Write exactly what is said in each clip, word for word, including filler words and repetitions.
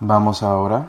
Vamos ahora.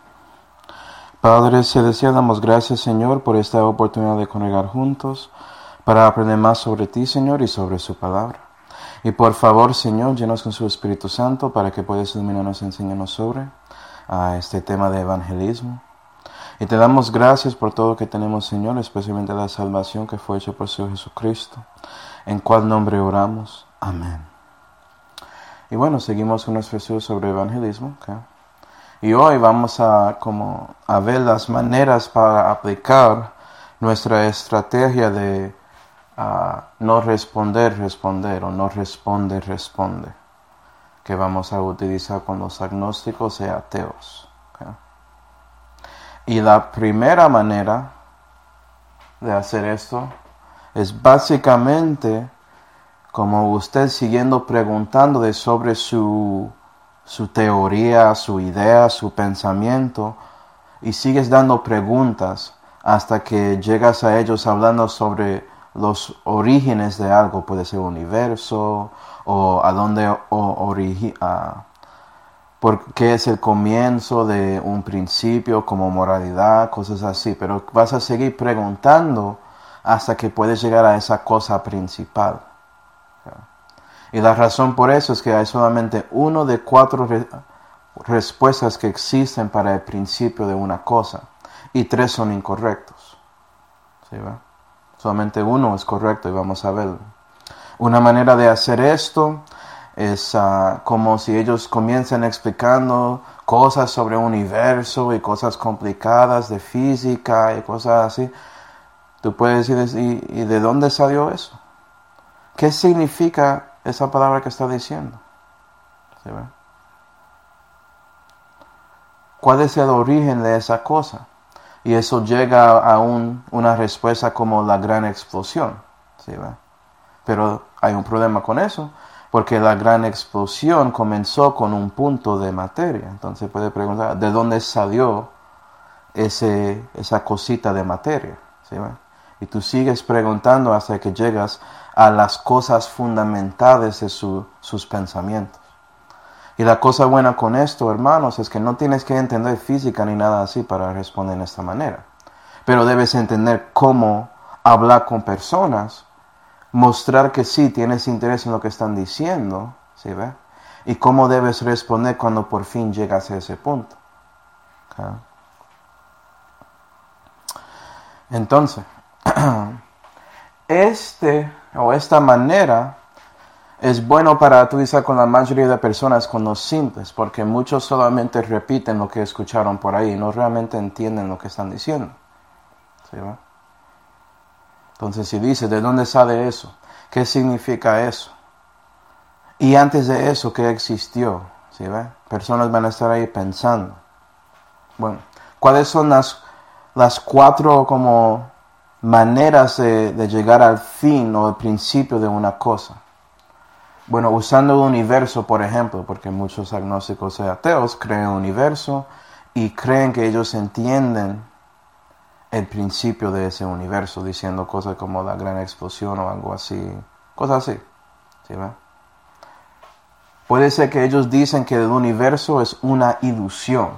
Padre Celestial, damos gracias, Señor, por esta oportunidad de congregar juntos para aprender más sobre ti, Señor, y sobre su palabra. Y por favor, Señor, llenos con su Espíritu Santo para que puedas iluminarnos y enseñarnos sobre uh, este tema de evangelismo. Y te damos gracias por todo lo que tenemos, Señor, especialmente la salvación que fue hecha por su Hijo Jesucristo, en cual nombre oramos. Amén. Y bueno, seguimos con nuestro estudio sobre evangelismo. ¿Okay? Y hoy vamos a, como, a ver las maneras para aplicar nuestra estrategia de uh, no responder, responder, o no responde, responde, que vamos a utilizar con los agnósticos y ateos. ¿Okay? Y la primera manera de hacer esto es básicamente como usted siguiendo preguntando de sobre su, su teoría, su idea, su pensamiento, y sigues dando preguntas hasta que llegas a ellos hablando sobre los orígenes de algo, puede ser universo, o a dónde origina, por qué es el comienzo de un principio como moralidad, cosas así, pero vas a seguir preguntando hasta que puedes llegar a esa cosa principal. Y la razón por eso es que hay solamente uno de cuatro re- respuestas que existen para el principio de una cosa, y tres son incorrectos. ¿Sí, va? Solamente uno es correcto y vamos a verlo. Una manera de hacer esto es uh, como si ellos comiencen explicando cosas sobre el universo y cosas complicadas de física y cosas así. Tú puedes decir, ¿y, y de dónde salió eso? ¿Qué significa esa palabra que está diciendo? ¿Sí, ve? ¿Cuál es el origen de esa cosa? Y eso llega a un, una respuesta como la gran explosión. ¿Sí, ve? Pero hay un problema con eso, porque la gran explosión comenzó con un punto de materia. Entonces puede preguntar, ¿de dónde salió ese, esa cosita de materia? ¿Sí, ve? Y tú sigues preguntando hasta que llegas a las cosas fundamentales de su, sus pensamientos. Y la cosa buena con esto, hermanos, es que no tienes que entender física ni nada así para responder de esta manera. Pero debes entender cómo hablar con personas, mostrar que sí tienes interés en lo que están diciendo, ¿sí ve? Y cómo debes responder cuando por fin llegas a ese punto. ¿Okay? Entonces, este o esta manera es bueno para utilizar con la mayoría de personas con los simples, porque muchos solamente repiten lo que escucharon por ahí y no realmente entienden lo que están diciendo. ¿Sí, va? Entonces, si dice, ¿de dónde sale eso? ¿Qué significa eso? Y antes de eso, ¿qué existió? ¿Sí, va? Personas van a estar ahí pensando. Bueno, ¿cuáles son las, las cuatro como maneras de, de llegar al fin o al principio de una cosa? Bueno, usando el universo, por ejemplo, porque muchos agnósticos y ateos creen el universo y creen que ellos entienden el principio de ese universo, diciendo cosas como la gran explosión o algo así, cosas así. ¿Sí, va? Puede ser que ellos dicen que el universo es una ilusión,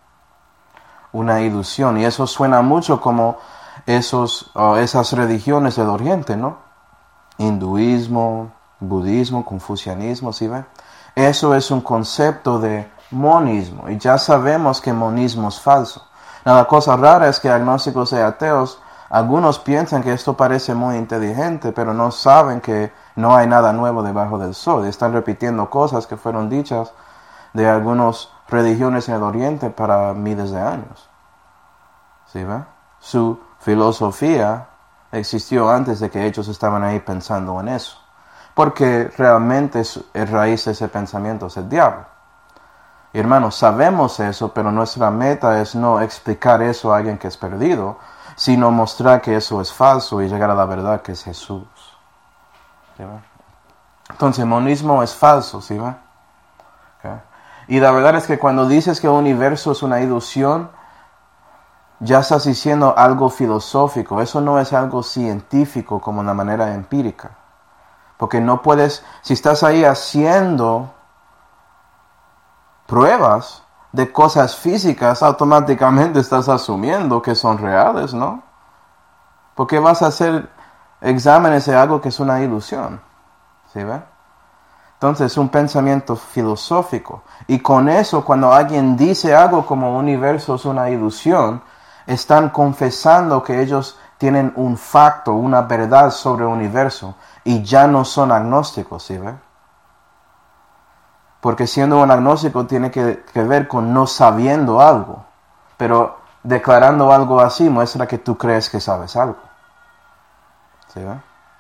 una ilusión, y eso suena mucho como esos, uh, esas religiones del Oriente, ¿no? Hinduismo, budismo, confucianismo, ¿sí ve? Eso es un concepto de monismo, y ya sabemos que monismo es falso. Now, la cosa rara es que agnósticos y ateos, algunos piensan que esto parece muy inteligente, pero no saben que no hay nada nuevo debajo del sol. Están repitiendo cosas que fueron dichas de algunas religiones en el Oriente para miles de años. ¿Sí ve? Su filosofía existió antes de que ellos estaban ahí pensando en eso. Porque realmente el raíz de ese pensamiento es el diablo. Y hermanos, sabemos eso, pero nuestra meta es no explicar eso a alguien que es perdido, sino mostrar que eso es falso y llegar a la verdad que es Jesús. ¿Sí va? Entonces, el monismo es falso, ¿sí va? Okay. Y la verdad es que cuando dices que el universo es una ilusión, ya estás diciendo algo filosófico. Eso no es algo científico como una manera empírica. Porque no puedes, si estás ahí haciendo pruebas, de cosas físicas, automáticamente estás asumiendo que son reales, ¿no? ¿Por qué vas a hacer exámenes de algo que es una ilusión? ¿Sí ve? Entonces es un pensamiento filosófico. Y con eso, cuando alguien dice algo como universo es una ilusión, están confesando que ellos tienen un facto, una verdad sobre el universo, y ya no son agnósticos, ¿sí ve? Porque siendo un agnóstico tiene que, que ver con no sabiendo algo. Pero declarando algo así muestra que tú crees que sabes algo. ¿Sí ve?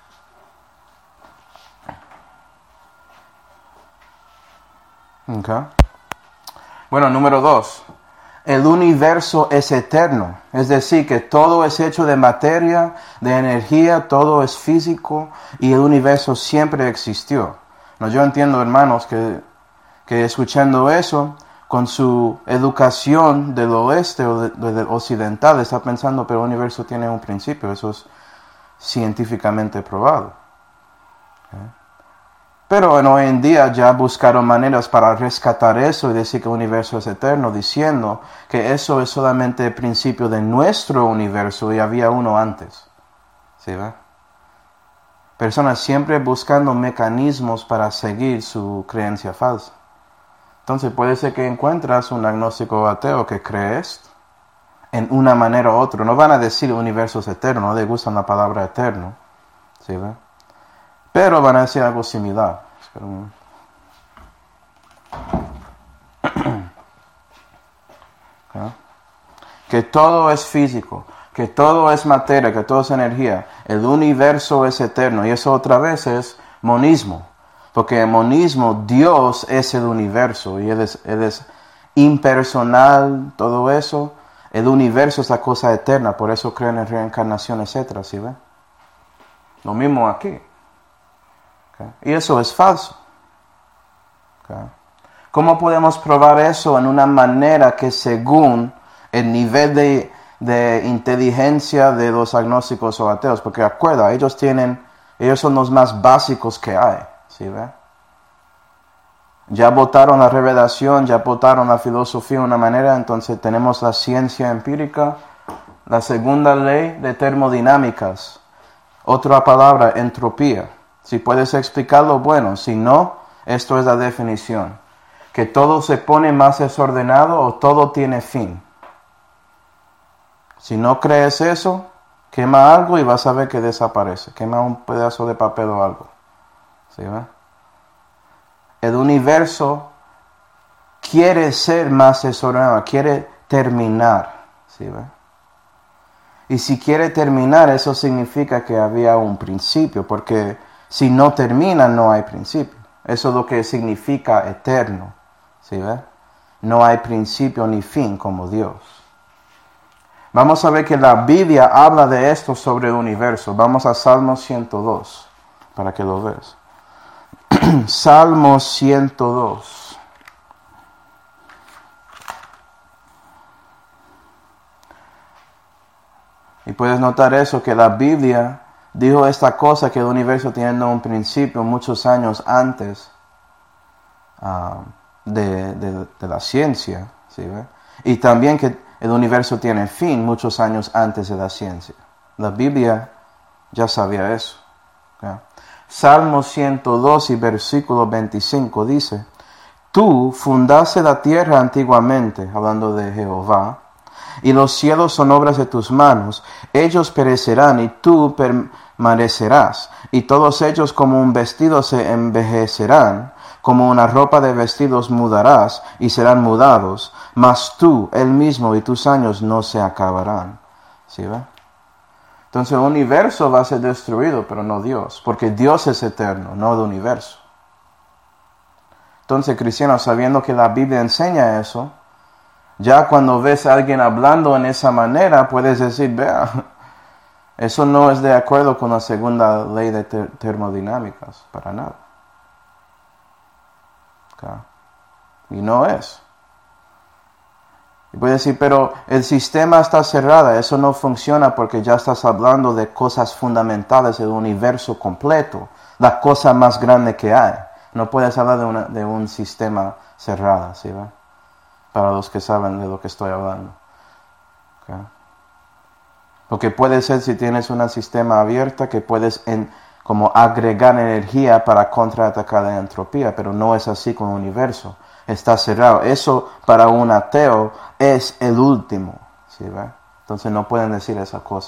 Okay. Bueno, número dos. El universo es eterno. Es decir, que todo es hecho de materia, de energía, todo es físico y el universo siempre existió. No, yo entiendo, hermanos, que, que escuchando eso, con su educación del oeste o de, de, del occidental, está pensando, pero el universo tiene un principio. Eso es científicamente probado. Okay. Pero en hoy en día ya buscaron maneras para rescatar eso y decir que el universo es eterno, diciendo que eso es solamente el principio de nuestro universo y había uno antes. ¿Sí ve? Personas siempre buscando mecanismos para seguir su creencia falsa. Entonces puede ser que encuentras un agnóstico ateo que cree esto en una manera u otra. No van a decir el universo es eterno, no les gustan la palabra eterno. ¿Sí ve? Pero van a decir algo similar. Espera un momento. ¿Okay? Que todo es físico, que todo es materia, que todo es energía. El universo es eterno. Y eso otra vez es monismo. Porque en monismo Dios es el universo. Y Él es, él es impersonal, todo eso. El universo es la cosa eterna. Por eso creen en reencarnación, etcétera. ¿Sí ven? Lo mismo aquí. Okay. Y eso es falso. Okay. ¿Cómo podemos probar eso en una manera que según el nivel de, de inteligencia de los agnósticos o ateos? Porque acuerda, ellos tienen, ellos son los más básicos que hay. ¿Sí ve? Ya votaron la revelación, ya votaron la filosofía de una manera, entonces tenemos la ciencia empírica, la segunda ley de termodinámicas, otra palabra, entropía. Si puedes explicarlo, bueno. Si no, esto es la definición. Que todo se pone más desordenado o todo tiene fin. Si no crees eso, quema algo y vas a ver que desaparece. Quema un pedazo de papel o algo. ¿Sí ve? El universo quiere ser más desordenado, quiere terminar. ¿Sí ve? Y si quiere terminar, eso significa que había un principio, porque si no termina, no hay principio. Eso es lo que significa eterno. ¿Sí ve? No hay principio ni fin como Dios. Vamos a ver que la Biblia habla de esto sobre el universo. Vamos a Salmo ciento dos, para que lo veas. Salmo ciento dos. Y puedes notar eso, que la Biblia dijo esta cosa, que el universo tiene un principio muchos años antes uh, de, de, de la ciencia. ¿Sí ve? Y también que el universo tiene fin muchos años antes de la ciencia. La Biblia ya sabía eso. ¿Okay? Salmo ciento dos y versículo veinticinco dice: Tú fundaste la tierra antiguamente, hablando de Jehová, y los cielos son obras de tus manos. Ellos perecerán y tú permanecerás, y todos ellos como un vestido se envejecerán, como una ropa de vestidos mudarás y serán mudados, mas tú, el mismo y tus años no se acabarán. ¿Sí ve? Entonces el universo va a ser destruido, pero no Dios, porque Dios es eterno, no el universo. Entonces, cristianos, sabiendo que la Biblia enseña eso, ya cuando ves a alguien hablando en esa manera, puedes decir, vea, eso no es de acuerdo con la segunda ley de ter- termodinámicas, para nada. Okay. Y no es. Y puedes decir, pero el sistema está cerrado, eso no funciona porque ya estás hablando de cosas fundamentales del universo completo, la cosa más grande que hay. No puedes hablar de, una, de un sistema cerrado, ¿sí va? para los que saben de lo que estoy hablando. ¿Okay? Porque puede ser si tienes un sistema abierto que puedes en, como agregar energía para contraatacar la entropía, pero no es así con el universo. Está cerrado. Eso para un ateo es el último. ¿Sí, ve? Entonces no pueden decir esa cosa.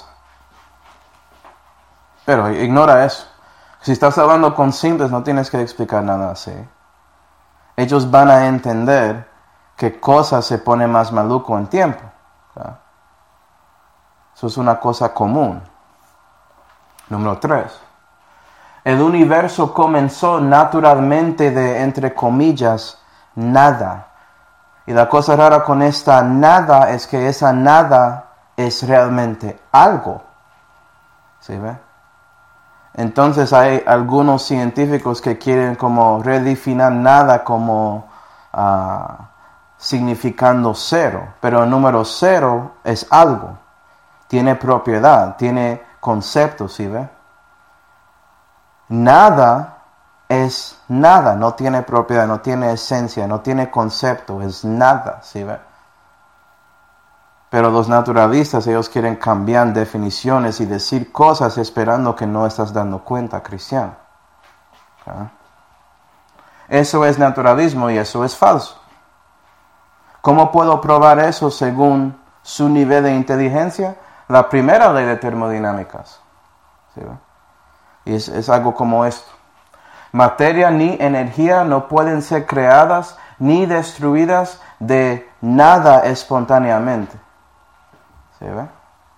Pero ignora eso. Si estás hablando con simples, no tienes que explicar nada así. Ellos van a entender que cosas se pone más maluco en tiempo. ¿Okay? Eso es una cosa común. Número tres. El universo comenzó naturalmente de, entre comillas, nada. Y la cosa rara con esta nada es que esa nada es realmente algo. ¿Sí ve? Entonces hay algunos científicos que quieren como redefinir nada como uh, significando cero. Pero el número cero es algo. Tiene propiedad, tiene concepto, ¿sí ve? Nada es nada, no tiene propiedad, no tiene esencia, no tiene concepto, es nada, ¿sí ve? Pero los naturalistas, ellos quieren cambiar definiciones y decir cosas esperando que no estás dando cuenta, cristiano. ¿Okay? Eso es naturalismo y eso es falso. ¿Cómo puedo probar eso según su nivel de inteligencia? La primera ley de termodinámicas. ¿Sí ve? Y es, es algo como esto. Materia ni energía no pueden ser creadas ni destruidas de nada espontáneamente. ¿Sí ve?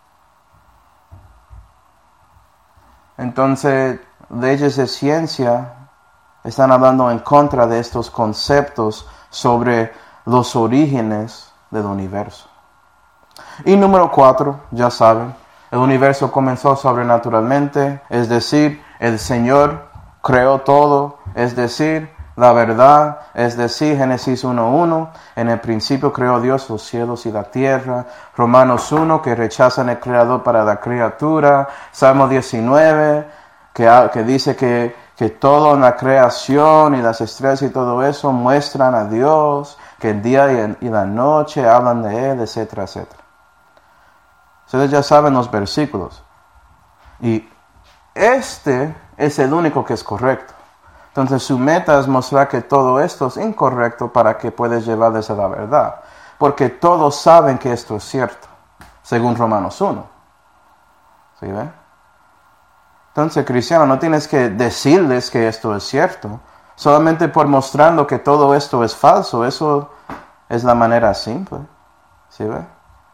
Entonces, leyes de ciencia están hablando en contra de estos conceptos sobre los orígenes del universo. Y número cuatro, ya saben, el universo comenzó sobrenaturalmente, es decir, el Señor creó todo, es decir, la verdad, es decir, Génesis uno uno, en el principio creó Dios los cielos y la tierra, Romanos uno, que rechazan el Creador para la criatura, Salmo diecinueve, que, que dice que, que todo en la creación y las estrellas y todo eso muestran a Dios, que el día y, el, y la noche hablan de Él, etcétera, etcétera. Ustedes ya saben los versículos. Y este es el único que es correcto. Entonces su meta es mostrar que todo esto es incorrecto para que puedas llevarles a la verdad. Porque todos saben que esto es cierto, según Romanos uno. ¿Sí ven? Entonces, cristiano, no tienes que decirles que esto es cierto. Solamente por mostrando que todo esto es falso. Eso es la manera simple. ¿Sí ven?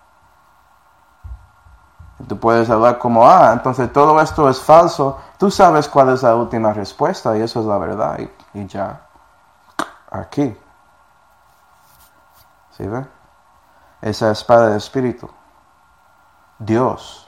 Tú puedes hablar como, ah, entonces todo esto es falso. Tú sabes cuál es la última respuesta y eso es la verdad. Y, y ya, aquí. ¿Sí ve? Esa espada del Espíritu. Dios.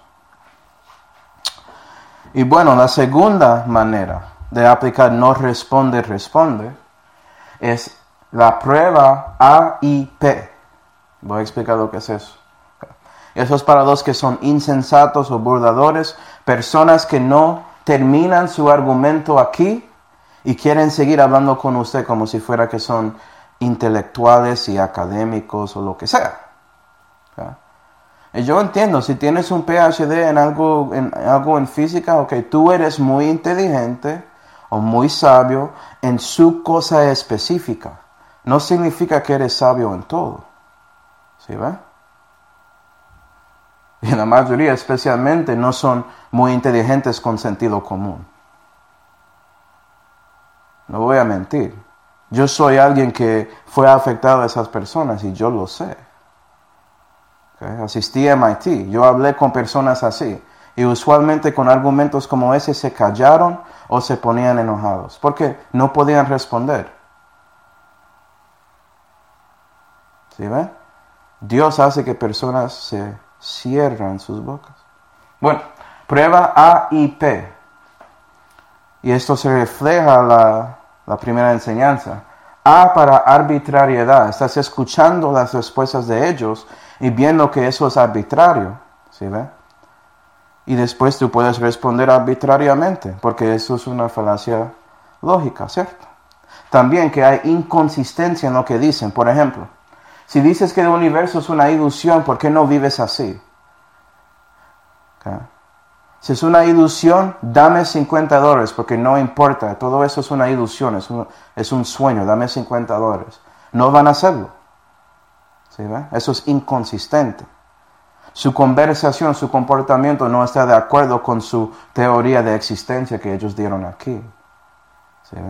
Y bueno, la segunda manera de aplicar no responde, responde, es la prueba A y P. Voy a explicar lo que es eso. Eso es para los que son insensatos o burladores, personas que no terminan su argumento aquí y quieren seguir hablando con usted como si fuera que son intelectuales y académicos o lo que sea. ¿Okay? Y yo entiendo, si tienes un P H D en algo en, algo en física, ok, tú eres muy inteligente o muy sabio en su cosa específica. No significa que eres sabio en todo. ¿Sí ve? Y la mayoría especialmente no son muy inteligentes con sentido común. No voy a mentir. Yo soy alguien que fue afectado a esas personas y yo lo sé. ¿Okay? Asistí a M I T. Yo hablé con personas así. Y usualmente con argumentos como ese se callaron o se ponían enojados. Porque no podían responder. ¿Sí ven? Dios hace que personas se cierran sus bocas. Bueno, prueba A y P. Y esto se refleja la, la primera enseñanza. A para arbitrariedad. Estás escuchando las respuestas de ellos y viendo que eso es arbitrario. ¿Sí ve? Y después tú puedes responder arbitrariamente, porque eso es una falacia lógica, ¿cierto? También que hay inconsistencia en lo que dicen. Por ejemplo, Si dices que el universo es una ilusión, ¿por qué no vives así? Okay. Si es una ilusión, dame cincuenta dólares, porque no importa, todo eso es una ilusión, es un, es un sueño, dame cincuenta dólares. No van a hacerlo. ¿Sí, ve? Eso es inconsistente. Su conversación, su comportamiento no está de acuerdo con su teoría de existencia que ellos dieron aquí. ¿Sí, ve?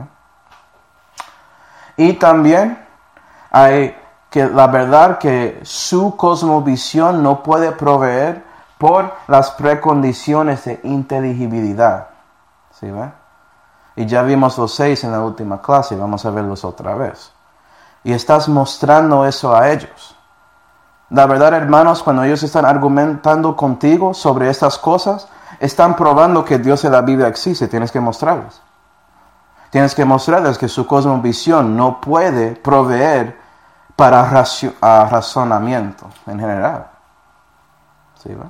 Y también hay que la verdad que su cosmovisión no puede proveer por las precondiciones de inteligibilidad. ¿Sí, ve? Y ya vimos los seis en la última clase, vamos a verlos otra vez. Y estás mostrando eso a ellos. La verdad, hermanos, cuando ellos están argumentando contigo sobre estas cosas, están probando que Dios en la Biblia existe. Tienes que mostrarles. Tienes que mostrarles que su cosmovisión no puede proveer para racio- a razonamiento en general. ¿Sí, va?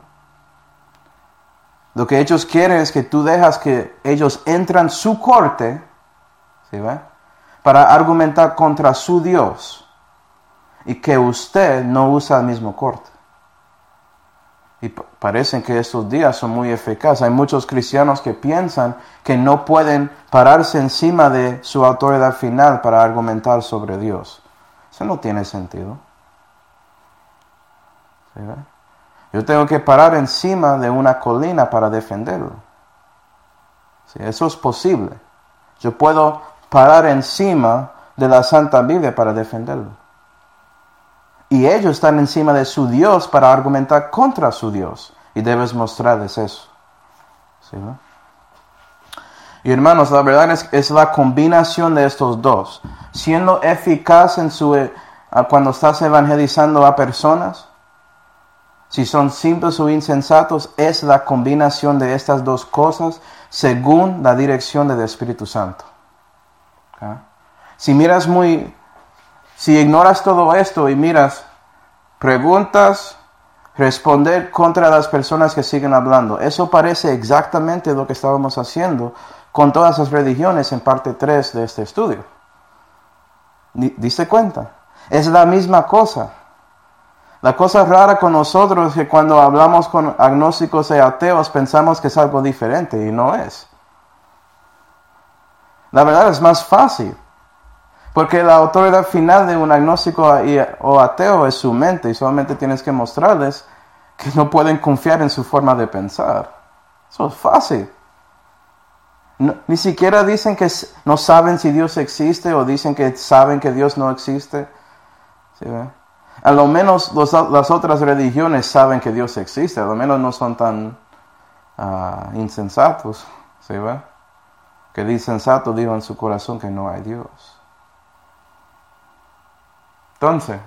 Lo que ellos quieren es que tú dejas que ellos entran su corte, ¿sí, va? Para argumentar contra su Dios. Y que usted no usa el mismo corte. Y p- parecen que estos días son muy eficaces. Hay muchos cristianos que piensan que no pueden pararse encima de su autoridad final para argumentar sobre Dios. Eso no tiene sentido. ¿Sí, ve? Yo tengo que parar encima de una colina para defenderlo. ¿Sí? Eso es posible. Yo puedo parar encima de la Santa Biblia para defenderlo. Y ellos están encima de su Dios para argumentar contra su Dios. Y debes mostrarles eso. ¿Sí, no? Y hermanos, la verdad es, es la combinación de estos dos. Siendo eficaz en su, eh, cuando estás evangelizando a personas, si son simples o insensatos, es la combinación de estas dos cosas según la dirección del Espíritu Santo. ¿Okay? Si miras muy... Si ignoras todo esto y miras preguntas, responder contra las personas que siguen hablando, eso parece exactamente lo que estábamos haciendo con todas las religiones en parte tres de este estudio. ¿Diste cuenta? Es la misma cosa. La cosa rara con nosotros es que cuando hablamos con agnósticos y ateos pensamos que es algo diferente y no es. La verdad es más fácil. Porque la autoridad final de un agnóstico o ateo es su mente y solamente tienes que mostrarles que no pueden confiar en su forma de pensar. Eso es fácil. No, ni siquiera dicen que no saben si Dios existe o dicen que saben que Dios no existe. ¿Sí, ve? A lo menos los, las otras religiones saben que Dios existe, a lo menos no son tan uh, insensatos. ¿Sí, ve? Que el insensato dijo en su corazón que no hay Dios. Entonces,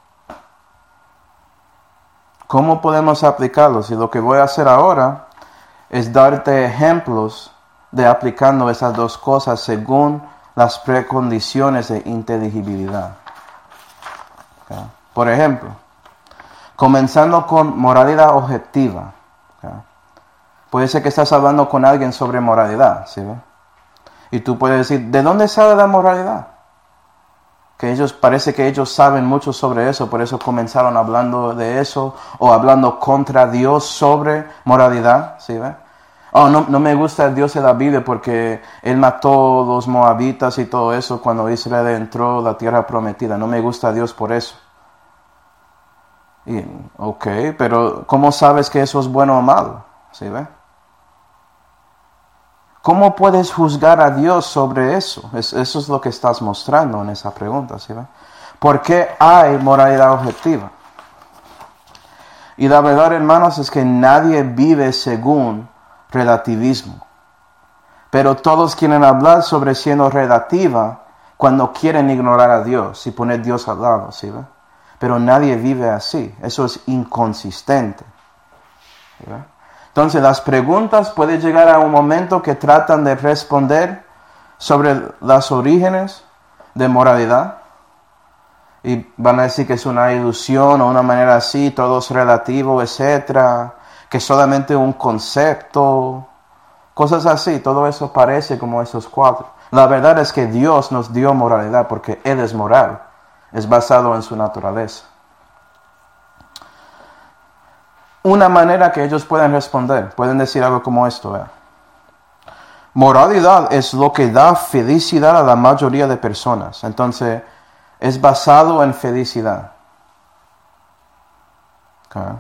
¿cómo podemos aplicarlos? Y lo que voy a hacer ahora es darte ejemplos de aplicando esas dos cosas según las precondiciones de inteligibilidad. ¿Okay? Por ejemplo, comenzando con moralidad objetiva. ¿Okay? Puede ser que estás hablando con alguien sobre moralidad, ¿sí? Y tú puedes decir, ¿de dónde sale la moralidad? Que ellos, parece que ellos saben mucho sobre eso, por eso comenzaron hablando de eso, o hablando contra Dios sobre moralidad, ¿sí ve? Oh, no, no me gusta el Dios de la Biblia porque Él mató a los moabitas y todo eso cuando Israel entró a la tierra prometida. No me gusta Dios por eso. Y, ok, pero ¿cómo sabes que eso es bueno o malo? ¿Sí ve? ¿Cómo puedes juzgar a Dios sobre eso? Es, eso es lo que estás mostrando en esa pregunta, ¿sí ve? ¿Por qué hay moralidad objetiva? Y la verdad, hermanos, es que nadie vive según relativismo. Pero todos quieren hablar sobre siendo relativa cuando quieren ignorar a Dios y poner a Dios al lado, ¿sí ve? Pero nadie vive así. Eso es inconsistente. ¿Sí ve? Entonces, las preguntas pueden llegar a un momento que tratan de responder sobre los orígenes de moralidad. Y van a decir que es una ilusión o una manera así, todo es relativo, etcétera. Que es solamente un concepto. Cosas así, todo eso parece como esos cuatro. La verdad es que Dios nos dio moralidad porque Él es moral. Es basado en su naturaleza. una manera que ellos puedan responder. Pueden decir algo como esto. ¿Vea? Moralidad es lo que da felicidad a la mayoría de personas. Entonces, es basado en felicidad. Okay.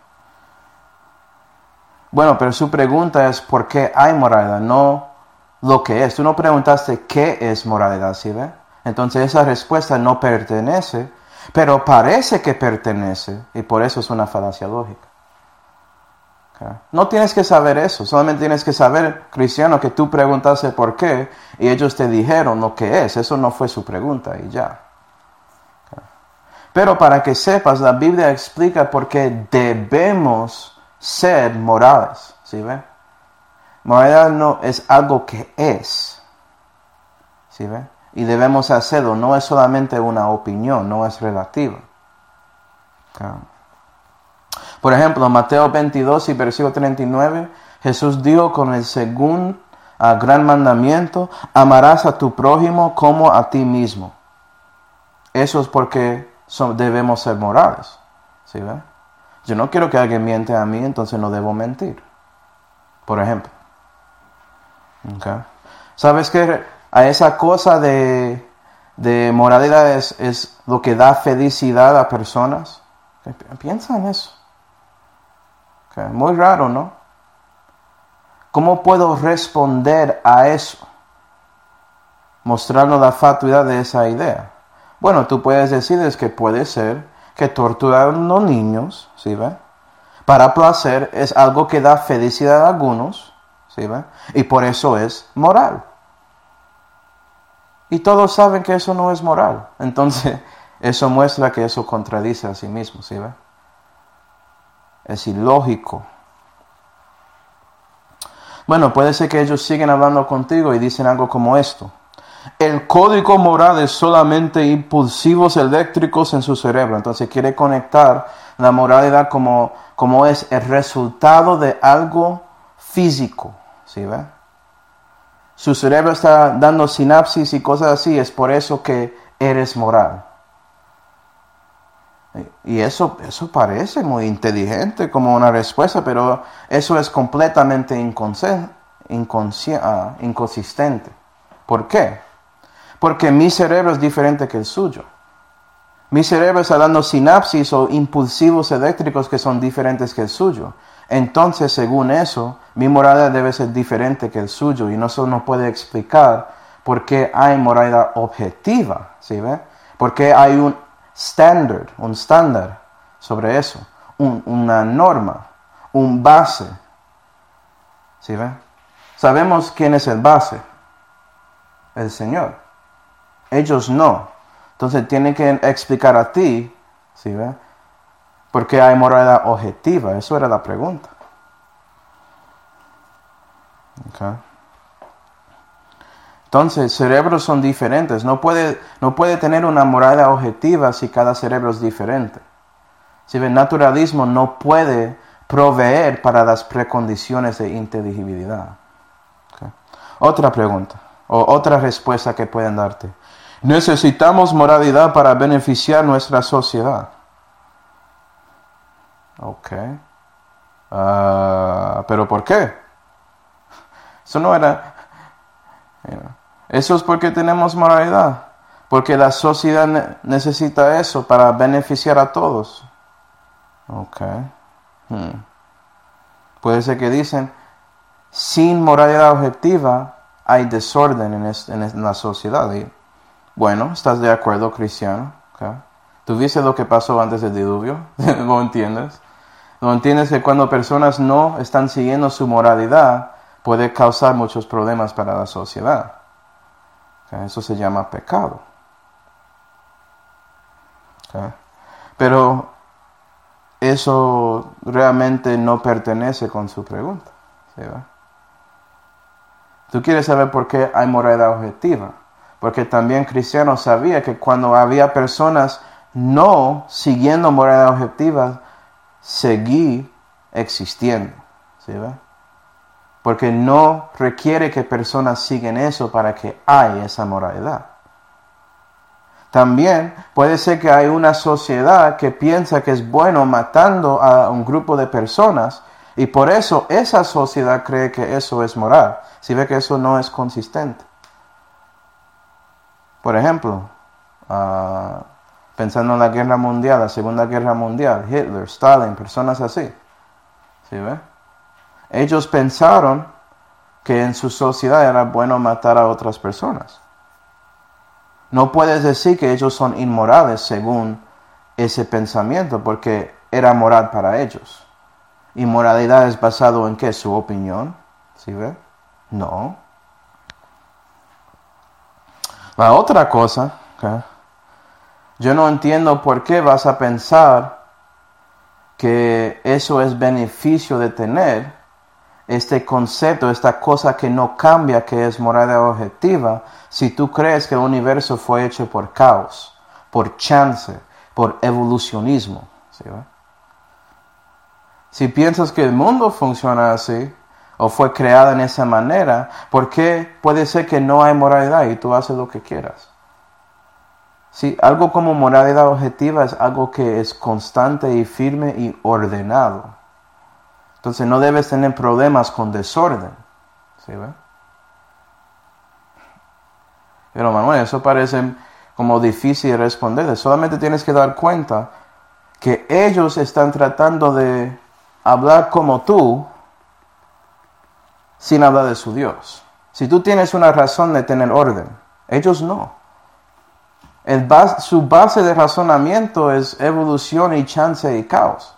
Bueno, pero su pregunta es ¿por qué hay moralidad? No lo que es. Tú no preguntaste qué es moralidad, ¿sí ve? Entonces esa respuesta no pertenece, pero parece que pertenece, y por eso es una falacia lógica. Okay. No tienes que saber eso, solamente tienes que saber, cristiano, que tú preguntaste por qué, y ellos te dijeron lo que es. Eso no fue su pregunta, y ya. Okay. Pero para que sepas, la Biblia explica por qué debemos ser morales, ¿sí ve? Moralidad no es algo que es, ¿sí ve? Y debemos hacerlo, no es solamente una opinión, no es relativa. Okay. Por ejemplo, Mateo veintidós y versículo treinta y nueve, Jesús dijo con el segundo uh, gran mandamiento, amarás a tu prójimo como a ti mismo. Eso es porque son, debemos ser morales, ¿sí ve? Yo no quiero que alguien miente a mí, entonces no debo mentir. Por ejemplo. Okay. ¿Sabes qué? A esa cosa de, de moralidad es, es lo que da felicidad a personas. Okay. Piensa en eso. Okay. Muy raro, ¿no? ¿Cómo puedo responder a eso? Mostrando la fatuidad de esa idea. Bueno, tú puedes decir es que puede ser que torturar a los niños, ¿sí ve? Para placer es algo que da felicidad a algunos, ¿sí ve? Y por eso es moral. Y todos saben que eso no es moral. Entonces, eso muestra que eso contradice a sí mismo, ¿sí ve? Es ilógico. Bueno, puede ser que ellos siguen hablando contigo y dicen algo como esto. El código moral es solamente impulsivos eléctricos en su cerebro. Entonces quiere conectar la moralidad como, como es el resultado de algo físico. ¿Sí ve? Su cerebro está dando sinapsis y cosas así. Es por eso que eres moral. Y eso, eso parece muy inteligente como una respuesta, pero eso es completamente inconsciente, inconsci- uh, inconsistente. ¿Por qué? Porque mi cerebro es diferente que el suyo. Mi cerebro está dando sinapsis o impulsivos eléctricos que son diferentes que el suyo. Entonces, según eso, mi moralidad debe ser diferente que el suyo. Y no eso nos puede explicar por qué hay moralidad objetiva. ¿Sí ve? Porque hay un estándar, un estándar sobre eso. Un, una norma, un base. ¿Sí ve? Sabemos quién es el base. El Señor. Ellos no. Entonces tienen que explicar a ti, ¿sí ve? ¿Por qué hay moralidad objetiva? Eso era la pregunta. Okay. Entonces, cerebros son diferentes. No puede, no puede tener una moralidad objetiva si cada cerebro es diferente. ¿Sí ve? El naturalismo no puede proveer para las precondiciones de inteligibilidad. Okay. Otra pregunta, o otra respuesta que pueden darte. Necesitamos moralidad para beneficiar nuestra sociedad. Ok. Uh, ¿Pero por qué? Eso no era... You know, eso es porque tenemos moralidad. Porque la sociedad ne- necesita eso para beneficiar a todos. Ok. Hmm. Puede ser que dicen, sin moralidad objetiva hay desorden en, es, en, es, en la sociedad. Y, bueno, ¿estás de acuerdo, cristiano? Okay. ¿Tú viste lo que pasó antes del diluvio? ¿Lo entiendes? ¿Lo entiendes que cuando personas no están siguiendo su moralidad, puede causar muchos problemas para la sociedad? Okay. Eso se llama pecado. Okay. Pero eso realmente no pertenece con su pregunta. ¿Sí, va? Tú quieres saber por qué hay moralidad objetiva. Porque también Cristiano sabía que cuando había personas no siguiendo moralidad objetiva, seguí existiendo. ¿Sí ve? Porque no requiere que personas sigan eso para que haya esa moralidad. También puede ser que hay una sociedad que piensa que es bueno matando a un grupo de personas y por eso esa sociedad cree que eso es moral. Si ve que eso no es consistente. Por ejemplo, uh, pensando en la guerra mundial, la segunda guerra mundial, Hitler, Stalin, personas así. ¿Sí ve? Ellos pensaron que en su sociedad era bueno matar a otras personas. No puedes decir que ellos son inmorales según ese pensamiento, porque era moral para ellos. ¿Inmoralidad es basado en qué? ¿Su opinión? ¿Sí ve? No. La otra cosa, ¿okay? Yo no entiendo por qué vas a pensar que eso es beneficio de tener este concepto, esta cosa que no cambia, que es moralidad objetiva, si tú crees que el universo fue hecho por caos, por chance, por evolucionismo. ¿Sí, ¿ve? Si piensas que el mundo funciona así, o fue creado en esa manera, ¿por qué puede ser que no hay moralidad y tú haces lo que quieras? Sí, algo como moralidad objetiva es algo que es constante y firme y ordenado. Entonces no debes tener problemas con desorden. ¿Sí, ve? Pero Manuel, eso parece como difícil de responder. Solamente tienes que dar cuenta que ellos están tratando de hablar como tú sin hablar de su Dios. Si tú tienes una razón de tener orden, ellos no. El bas- su base de razonamiento es evolución y chance y caos.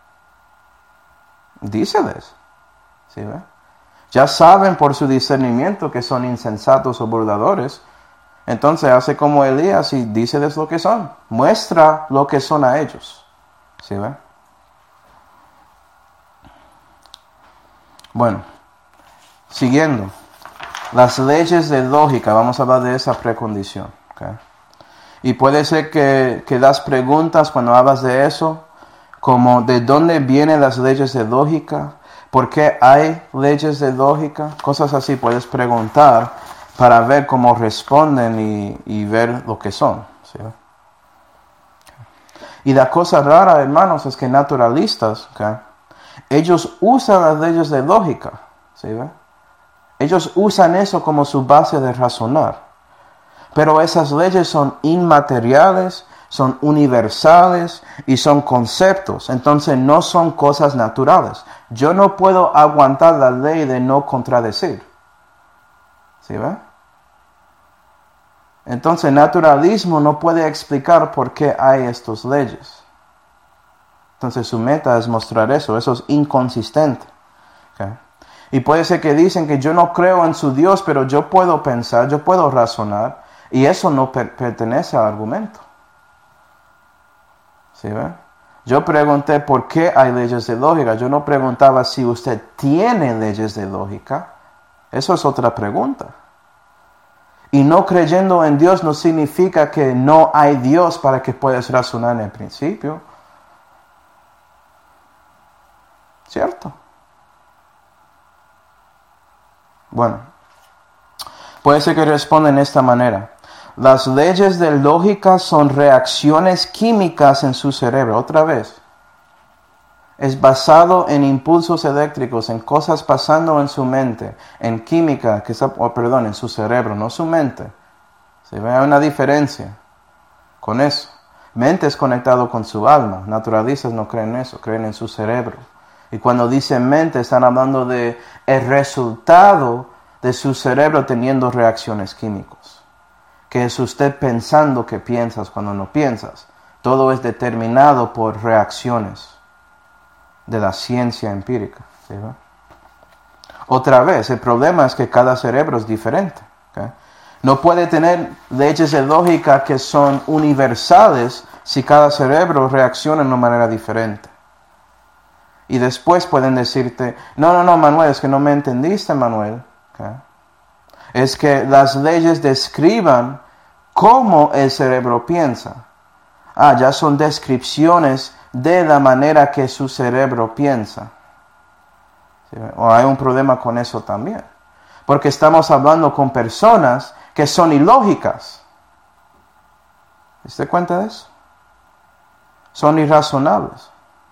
Díceles. ¿Sí, ve? Ya saben por su discernimiento que son insensatos o burladores. Entonces hace como Elías y díceles lo que son. Muestra lo que son a ellos. ¿Sí, ve? Bueno, siguiendo. Las leyes de lógica. Vamos a hablar de esa precondición. ¿Okay? Y puede ser que, que das preguntas cuando hablas de eso. Como de dónde vienen las leyes de lógica, por qué hay leyes de lógica, cosas así puedes preguntar para ver cómo responden y, y ver lo que son. ¿Sí? Y la cosa rara, hermanos, es que naturalistas, ¿okay? Ellos usan las leyes de lógica. ¿Sí? Ellos usan eso como su base de razonar. Pero esas leyes son inmateriales, son universales y son conceptos, entonces no son cosas naturales. Yo no puedo aguantar la ley de no contradecir. ¿Sí ve? Entonces, naturalismo no puede explicar por qué hay estas leyes. Entonces, su meta es mostrar eso, eso es inconsistente. ¿Okay? Y puede ser que dicen que yo no creo en su Dios, pero yo puedo pensar, yo puedo razonar, y eso no per- pertenece al argumento. ¿Sí, ve? Yo pregunté por qué hay leyes de lógica. Yo no preguntaba si usted tiene leyes de lógica. Eso es otra pregunta. Y no creyendo en Dios no significa que no hay Dios para que puedas razonar en el principio. ¿Cierto? Bueno, puede ser que responda de esta manera. Las leyes de lógica son reacciones químicas en su cerebro. Otra vez. Es basado en impulsos eléctricos, en cosas pasando en su mente, en química, que está, oh, perdón, en su cerebro, no su mente. ¿Se ve? Hay una diferencia con eso. Mente es conectado con su alma. Naturalistas no creen en eso, creen en su cerebro. Y cuando dicen mente, están hablando de el resultado de su cerebro teniendo reacciones químicas. Que es usted pensando que piensas cuando no piensas. Todo es determinado por reacciones de la ciencia empírica. ¿Sí? Otra vez, el problema es que cada cerebro es diferente. ¿Okay? No puede tener leyes de lógica que son universales si cada cerebro reacciona de una manera diferente. Y después pueden decirte, no, no, no, Manuel, es que no me entendiste, Manuel. ¿Okay? Es que las leyes describan cómo el cerebro piensa. Ah, ya son descripciones de la manera que su cerebro piensa. ¿Sí? O hay un problema con eso también. Porque estamos hablando con personas que son ilógicas. ¿Se cuenta de eso? Son irrazonables.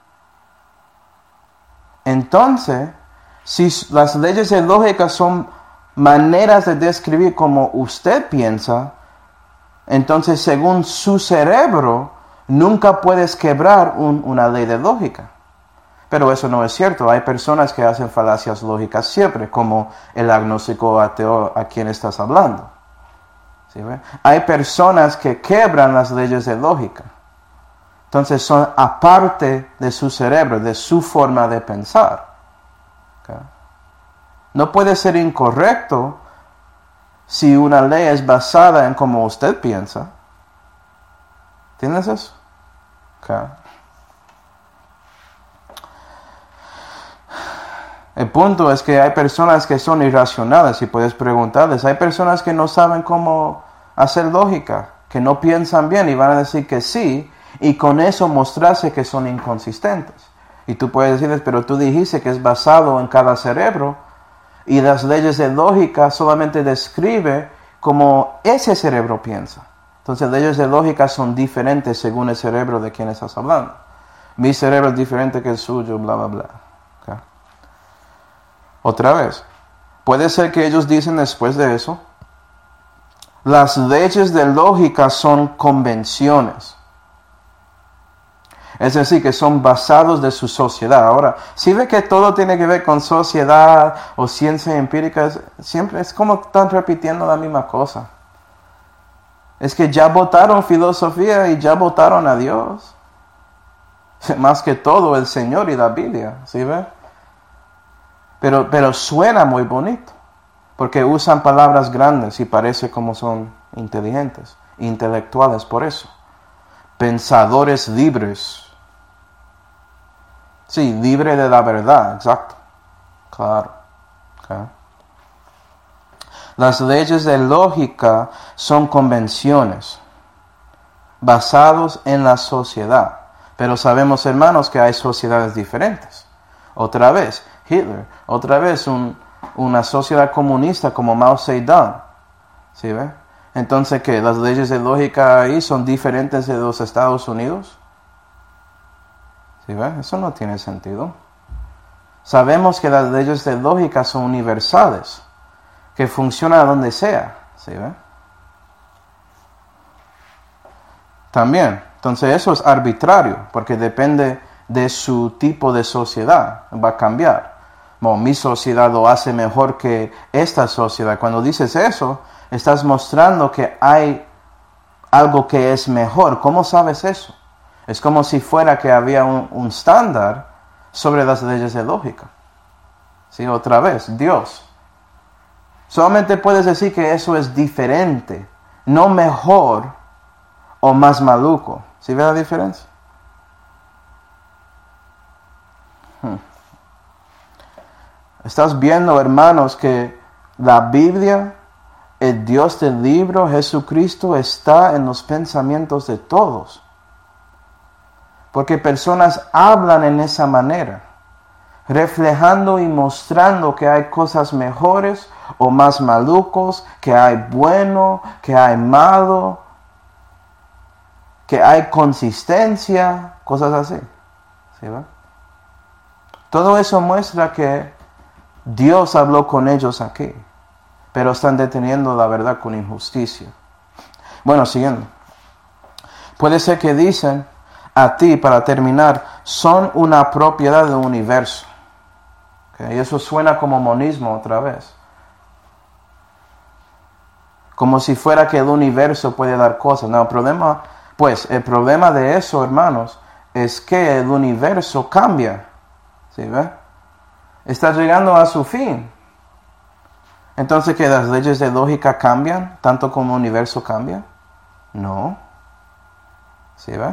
Entonces, si las leyes de lógica son maneras de describir como usted piensa, entonces según su cerebro, nunca puedes quebrar un, una ley de lógica. Pero eso no es cierto. Hay personas que hacen falacias lógicas siempre, como el agnóstico ateo a quien estás hablando. ¿Sí ve? Hay personas que quebran las leyes de lógica. Entonces son aparte de su cerebro, de su forma de pensar. ¿Okay? No puede ser incorrecto si una ley es basada en cómo usted piensa. ¿Entiendes eso? Okay. El punto es que hay personas que son irracionales y puedes preguntarles. Hay personas que no saben cómo hacer lógica, que no piensan bien y van a decir que sí, y con eso mostrarse que son inconsistentes. Y tú puedes decirles, pero tú dijiste que es basado en cada cerebro y las leyes de lógica solamente describe cómo ese cerebro piensa. Entonces, leyes de lógica son diferentes según el cerebro de quien estás hablando. Mi cerebro es diferente que el suyo, bla, bla, bla. Okay. Otra vez, puede ser que ellos dicen después de eso, las leyes de lógica son convenciones. Es decir, que son basados de su sociedad. Ahora, si ve que todo tiene que ver con sociedad o ciencia empírica, es, siempre es como están repitiendo la misma cosa. Es que ya votaron filosofía y ya votaron a Dios. Más que todo el Señor y la Biblia, ¿sí ve? Pero, pero suena muy bonito, porque usan palabras grandes y parece como son inteligentes, intelectuales por eso. Pensadores libres. Sí, libre de la verdad, exacto. Claro. Okay. Las leyes de lógica son convenciones basadas en la sociedad. Pero sabemos, hermanos, que hay sociedades diferentes. Otra vez, Hitler. Otra vez, un, una sociedad comunista como Mao Zedong. ¿Sí ve? Entonces, ¿qué? ¿Las leyes de lógica ahí son diferentes de los Estados Unidos? ¿Sí ve? Eso no tiene sentido. Sabemos que las leyes de lógica son universales, que funcionan donde sea. ¿Sí ve? También, entonces eso es arbitrario, porque depende de su tipo de sociedad, va a cambiar. Bueno, mi sociedad lo hace mejor que esta sociedad. Cuando dices eso, estás mostrando que hay algo que es mejor. ¿Cómo sabes eso? Es como si fuera que había un, un estándar sobre las leyes de lógica. Sí, otra vez, Dios. Solamente puedes decir que eso es diferente, no mejor o más maluco. ¿Sí ve la diferencia? Hmm. Estás viendo, hermanos, que la Biblia, el Dios del libro, Jesucristo, está en los pensamientos de todos. Porque personas hablan en esa manera, reflejando y mostrando que hay cosas mejores o más malucos, que hay bueno, que hay malo, que hay consistencia, cosas así. ¿Sí va? Todo eso muestra que Dios habló con ellos aquí, pero están deteniendo la verdad con injusticia. Bueno, siguiendo. Puede ser que dicen a ti, para terminar, son una propiedad del universo. ¿Okay? Y eso suena como monismo otra vez. Como si fuera que el universo puede dar cosas. No, el problema, pues, el problema de eso, hermanos, es que el universo cambia. ¿Sí ve? Está llegando a su fin. Entonces, ¿que las leyes de lógica cambian tanto como el universo cambia? No. ¿Sí ve?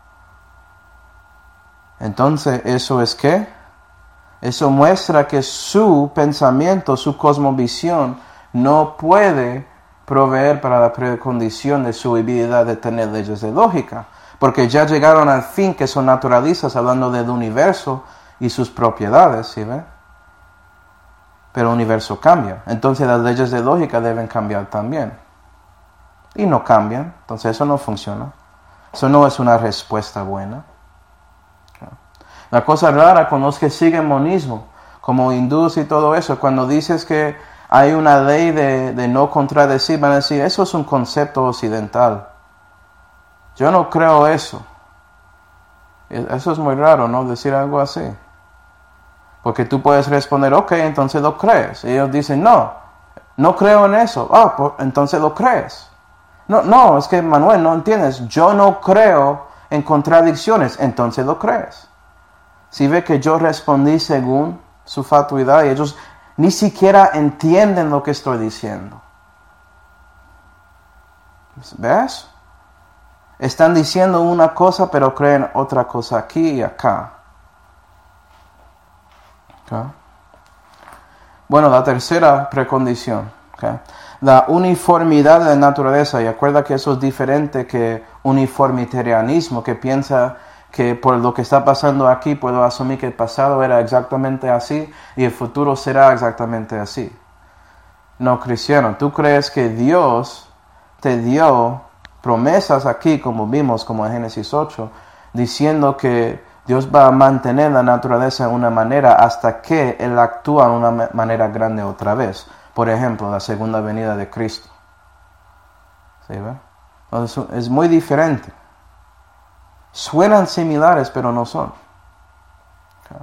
Entonces, ¿eso es qué? Eso muestra que su pensamiento, su cosmovisión, no puede proveer para la precondición de su habilidad de tener leyes de lógica. Porque ya llegaron al fin que son naturalistas hablando del universo y sus propiedades, ¿sí ve? Pero el universo cambia. Entonces las leyes de lógica deben cambiar también. Y no cambian, entonces eso no funciona. Eso no es una respuesta buena. La cosa rara con los que siguen monismo, como hindús y todo eso, cuando dices que hay una ley de, de no contradecir, van a decir, eso es un concepto occidental. Yo no creo eso. Eso es muy raro, ¿no? Decir algo así. Porque tú puedes responder, ok, entonces lo crees. Y ellos dicen, no, no creo en eso. Ah, pues entonces lo crees. No, no, es que Manuel, no entiendes. Yo no creo en contradicciones, entonces lo crees. Si ve que yo respondí según su fatuidad y ellos ni siquiera entienden lo que estoy diciendo. ¿Ves? Están diciendo una cosa pero creen otra cosa aquí y acá. ¿Okay? Bueno, la tercera precondición. ¿Okay? La uniformidad de la naturaleza. Y acuerda que eso es diferente que uniformitarianismo, que piensa que por lo que está pasando aquí puedo asumir que el pasado era exactamente así y el futuro será exactamente así. No, cristiano, tú crees que Dios te dio promesas aquí, como vimos, como en Génesis ocho, diciendo que Dios va a mantener la naturaleza de una manera hasta que Él actúa de una manera grande otra vez. Por ejemplo, la segunda venida de Cristo. ¿Sí, ve? Entonces, es muy diferente. Suenan similares, pero no son. Okay.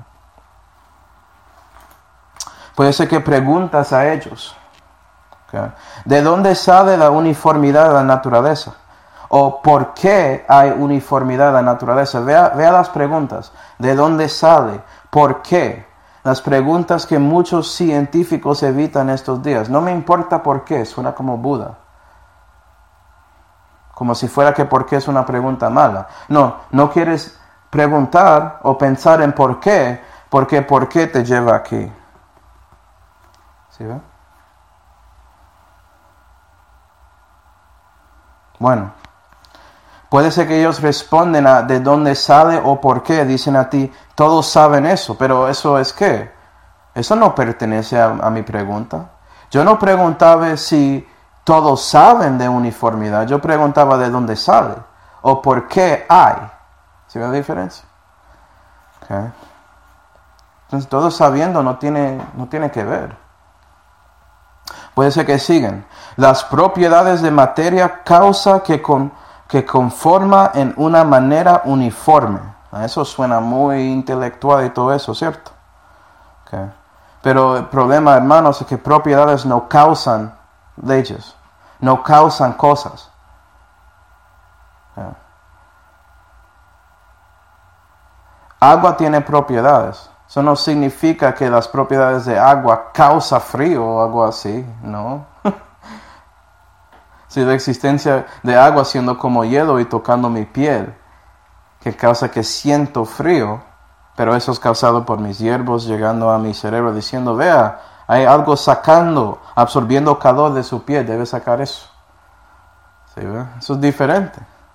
Puede ser que preguntas a ellos. Okay. ¿De dónde sale la uniformidad de la naturaleza? ¿O por qué hay uniformidad de la naturaleza? Vea, vea las preguntas. ¿De dónde sale? ¿Por qué? Las preguntas que muchos científicos evitan estos días. No me importa por qué, suena como Buda. Como si fuera que por qué es una pregunta mala. No, no quieres preguntar o pensar en por qué, porque por qué te lleva aquí. ¿Sí ve? Bueno, puede ser que ellos responden a de dónde sale o por qué, dicen a ti, todos saben eso, pero ¿eso es qué? Eso no pertenece a, a mi pregunta. Yo no preguntaba si todos saben de uniformidad, yo preguntaba de dónde sale o por qué hay. ¿Sí ve la diferencia? Okay. Entonces, todo sabiendo no tiene, no tiene que ver. Puede ser que sigan. Las propiedades de materia causa que, con, que conforma en una manera uniforme. Eso suena muy intelectual y todo eso, ¿cierto? Okay. Pero el problema, hermanos, es que propiedades no causan leyes, no causan cosas. Okay. Agua tiene propiedades. Eso no significa que las propiedades de agua causan frío o algo así, no. Si la existencia de agua siendo como hielo y tocando mi piel, que causa que siento frío, pero eso es causado por mis hierbos llegando a mi cerebro diciendo, vea, hay algo sacando, absorbiendo calor de su piel, debe sacar eso. ¿Sí, ve? Eso es diferente.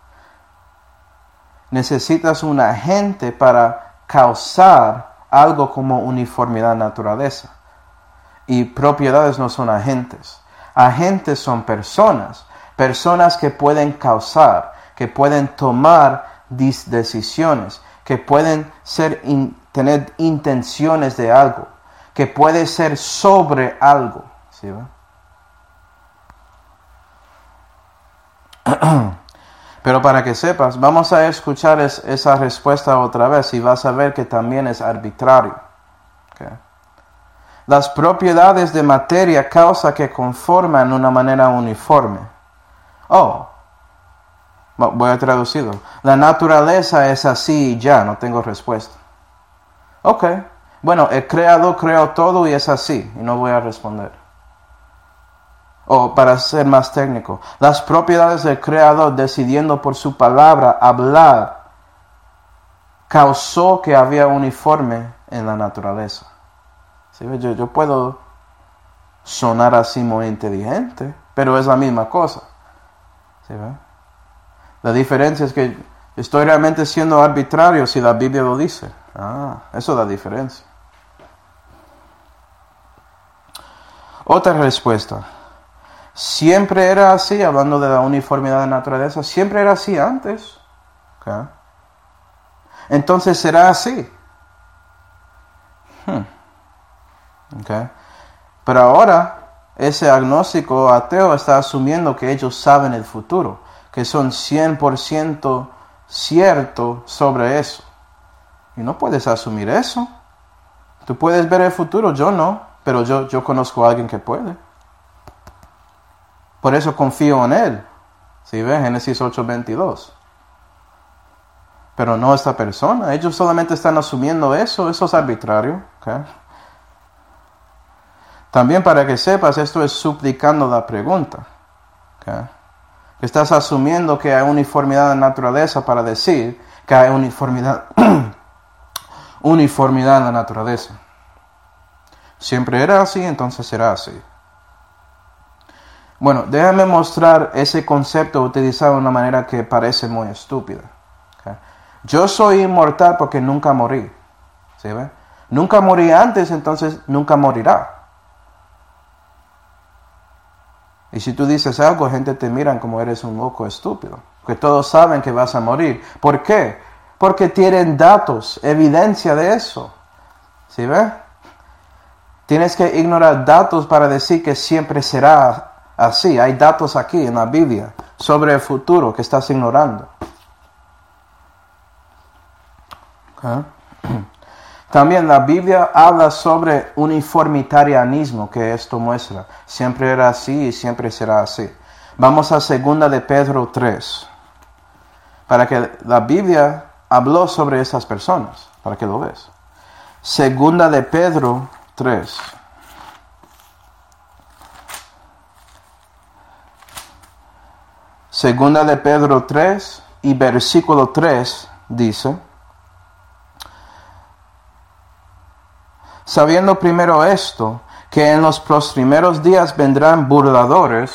Necesitas un agente para causar algo como uniformidad en la naturaleza. Y propiedades no son agentes. Agentes son personas. Personas que pueden causar, que pueden tomar decisiones, que pueden ser in, tener intenciones de algo, que puede ser sobre algo. ¿Sí, ve? Pero para que sepas, vamos a escuchar es, esa respuesta otra vez y vas a ver que también es arbitrario. Okay. Las propiedades de materia causa que conforman una manera uniforme. Oh, voy a traducirlo. La naturaleza es así y ya, no tengo respuesta. Ok, bueno, el creador creó todo y es así, y no voy a responder. O para ser más técnico, las propiedades del creador decidiendo por su palabra hablar causó que había uniforme en la naturaleza. ¿Sí? Yo, yo puedo sonar así muy inteligente, pero es la misma cosa. ¿Sí? La diferencia es que estoy realmente siendo arbitrario si la Biblia lo dice. Ah, eso es la diferencia. Otra respuesta. Siempre era así, hablando de la uniformidad de la naturaleza, siempre era así antes. ¿Okay? Entonces será así. Hmm. ¿Okay? Pero ahora ese agnóstico ateo está asumiendo que ellos saben el futuro, que son cien por ciento cierto sobre eso. Y no puedes asumir eso. Tú puedes ver el futuro, yo no, pero yo, yo conozco a alguien que puede. Por eso confío en él. ¿Sí ves? Génesis ocho veintidós. Pero no esta persona. Ellos solamente están asumiendo eso. Eso es arbitrario. ¿Okay? También para que sepas, esto es suplicando la pregunta. ¿Okay? Estás asumiendo que hay uniformidad en la naturaleza para decir que hay uniformidad, uniformidad en la naturaleza. Siempre era así, entonces será así. Bueno, déjame mostrar ese concepto utilizado de una manera que parece muy estúpida. ¿Okay? Yo soy inmortal porque nunca morí. ¿Sí ve? Nunca morí antes, entonces nunca morirá. Y si tú dices algo, gente te miran como eres un loco estúpido. Porque todos saben que vas a morir. ¿Por qué? Porque tienen datos, evidencia de eso. ¿Sí ve? Tienes que ignorar datos para decir que siempre será así. Hay datos aquí en la Biblia sobre el futuro que estás ignorando. ¿Okay? También la Biblia habla sobre uniformitarianismo, que esto muestra. Siempre era así y siempre será así. Vamos a segunda de Pedro tres. Para que la Biblia habló sobre esas personas. Para que lo veas. Segunda de Pedro tres. Segunda de Pedro tres y versículo tres dice: sabiendo primero esto, que en los postrimeros días vendrán burladores,